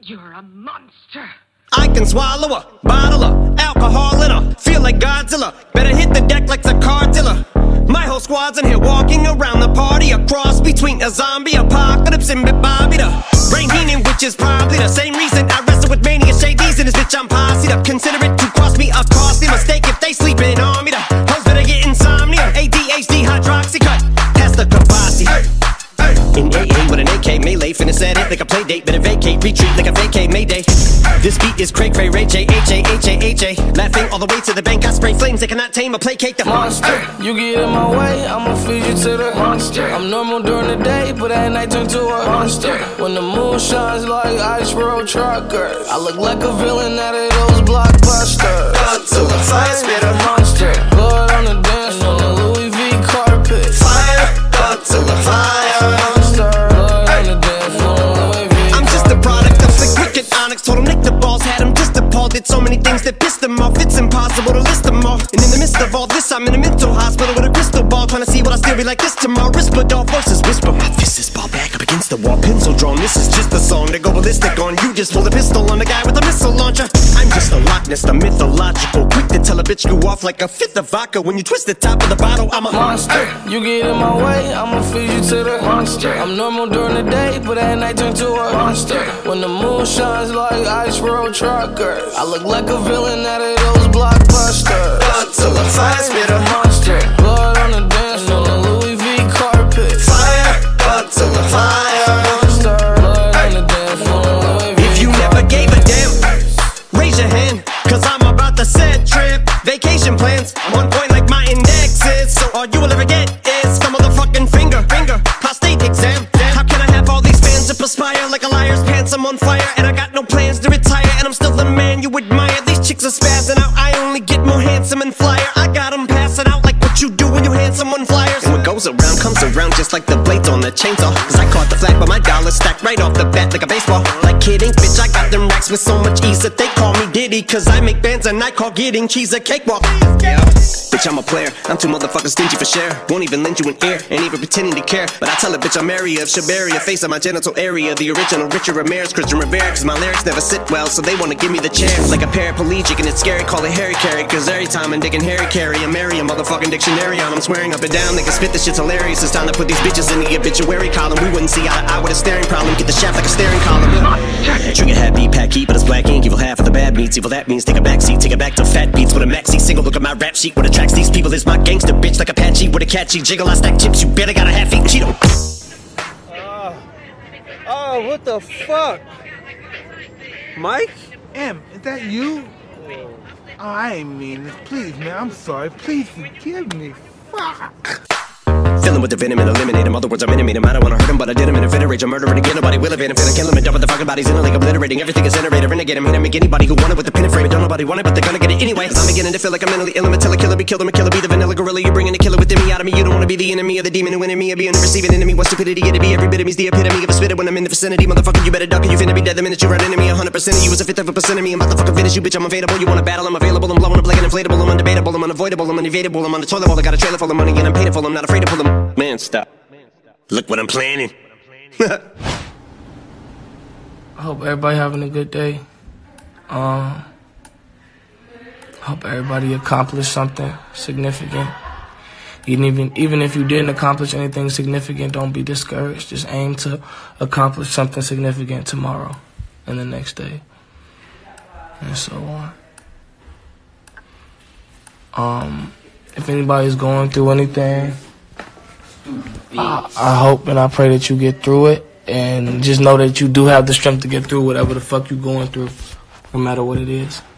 You're a monster. I can swallow a bottle of alcohol in her. Feel like Godzilla. Better hit the deck like the car dealer. My whole squad's in here walking around the party. A cross between a zombie apocalypse and Bobby the Brain Heenan, which is probably the same reason I wrestle with mania shades in this bitch. I'm posse'd up. Consider it to cost me a costly mistake if they sleeping on me. The hoes better get insomnia. ADHD hydroxy cut. Pass the Kavasi. In AA with an AK melee, finna set it like a play date. Better vacate, retreat like a vacate Mayday. This beat is Craig Ray, Ray J, H-A-H-A-H-A. Laughing all the way to the bank, I spray flames. They cannot tame or placate the monster. You get in my way, I'ma feed you to the monster. I'm normal during the day, but at night turn to a monster. When the moon shines like ice road truckers, I look like a villain out of those blockbusters. Gun to the fire, spit a monster. Blood on the dance floor, on the Louis V carpet. Fire, gun to the fire. Told him nick the balls, had him just appalled. Did so many things that pissed him off. It's impossible to list them all. And in the midst of all this, I'm in a mental hospital with a crystal ball, trying to see what I still be like this tomorrow. Rispadol versus whisper. My fist is ball back up against the wall, pencil drawn. This is just a song to go ballistic on. You just pull a pistol on the guy with a missile launcher. I'm just a Loch Ness, the mythological. Quick to tell a bitch you off like a fifth of vodka. When you twist the top of the bottle, I'm a monster. You get in my way, I'ma feed you to the monster. I'm normal during the day, but at night turn to a monster. When the moon shines like ice road truckers, I look like a villain out of those blockbusters. Gun to the fire, spit a monster. Blood on the dance floor, on the Louis V carpet. Fire, gun to the fire. Monster. Blood on the dance floor, Louis V. If you never gave a damn, raise your hand, cause I'm about to set trip. Vacation plans, on point like my index is. So all you will ever get is the motherfucking finger. Prostate exam. How can I have all these fans that perspire like a liar's pants? I'm on fire and I got no plans to retire, and I'm still the man you admire. These chicks are spazzing out, I only get more handsome and flyer. I got them passing out like what you do when you hand someone flyers. And what goes around comes around just like the blades on the chainsaw. Cause I caught the flag but my dollar stacked right off the bat like a baseball. Like kidding, bitch, I got them racks with so much ease that they call me Diddy. Cause I make bands and I call getting cheese a cakewalk. Yeah, bitch, I'm a player, I'm too motherfucking stingy for share. Won't even lend you an ear, ain't even pretending to care. But I tell a bitch I'm area of Shabaria, face of my genital area. The original Richard Ramirez, Christian Rivera. Cause my lyrics never sit well, so they wanna give me the chair. Like a paraplegic and it's scary, call it Harry Carry. Cause every time I'm digging Harry Carry, I'm marry a motherfucking dictionary on. I'm swearing up and down, they can spit this shit's hilarious. It's time to put these bitches in the obituary column. We wouldn't see eye to eye with a staring problem. Get the shaft like a staring column. Trigger happy, pack heat, but it's black ink. Evil half of the bad meats, evil that means take a backseat. Take it back to fat beats with a maxi single. Look at my rap sheet, what attracts these people is my gangster bitch. Like Apache with a catchy jiggle. I stack chips, you better got a half-eat Cheeto. Oh, what the fuck? Mike? M, is that you? Oh, I ain't mean this. Please, man, I'm sorry. Please forgive me. Fuck. Filling with the venom and eliminate him. Other words, I'm intimate him. I don't wanna hurt him, but I did him in a fit of rage. I'm murdering again, nobody will evade him. Finna kill him and dump the fucking bodies in a lake, obliterating everything is generated. Renegade him, hit him, make anybody who want it with the pin and frame it. Don't nobody want it, but they're gonna get it anyway. Cause I'm beginning to feel like I'm mentally ill. I'm a killer, be killed, I'm a killer, be the vanilla gorilla. You're bringing a killer within me out of me. You don't wanna be the enemy of the demon who in me. Or be an receiving enemy. What stupidity it'd be. Every bit of me's the epitome of a spitter when I'm in the vicinity. Motherfucker, you better duck or you finna be dead the minute you run into me. 100% of you is a fifth of a percent of me. I'm about to fucking finish you, bitch. I'm available. You wanna battle? I'm available. I'm blowing up like an inflatable. I'm undebatable. I'm unavoidable. I'm unevadable. I'm on the toilet while I got a trailer full of money and I'm paid for. I'm not afraid to pull them. Man, stop. Look what I'm planning. I hope everybody having a good day. Hope everybody accomplished something significant. Even if you didn't accomplish anything significant, don't be discouraged. Just aim to accomplish something significant tomorrow and the next day, and so on. If anybody's going through anything, I hope and I pray that you get through it, and just know that you do have the strength to get through whatever the fuck you're going through, no matter what it is.